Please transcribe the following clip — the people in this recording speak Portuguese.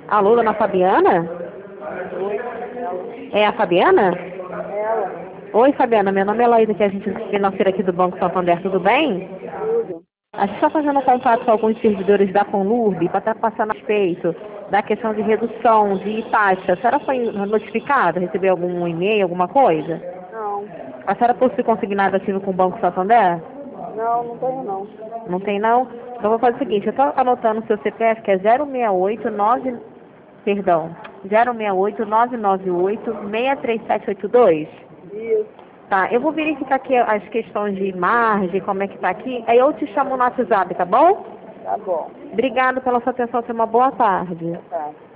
Alô, dona Fabiana? Oi, ela. É a Fabiana? Ela, Oi, Fabiana, meu nome é Laísa, que é agente financeira aqui do Banco Santander, tudo bem? tudo. A gente está fazendo contato com alguns servidores da Conlurb para estar passando a respeito da questão de redução de taxa. A senhora foi notificada? Recebeu algum e-mail, alguma coisa? Não, A senhora possui consignado ativo com o Banco Santander? não tenho não. Não tem não? Então eu vou fazer o seguinte, eu estou anotando o seu CPF, que é 0689, perdão, 068998-63782. Isso, Tá, eu vou verificar aqui as questões de margem, como é que tá aqui, aí eu te chamo no WhatsApp, tá bom? tá bom. Obrigada pela sua atenção, tenha uma boa tarde. Tá.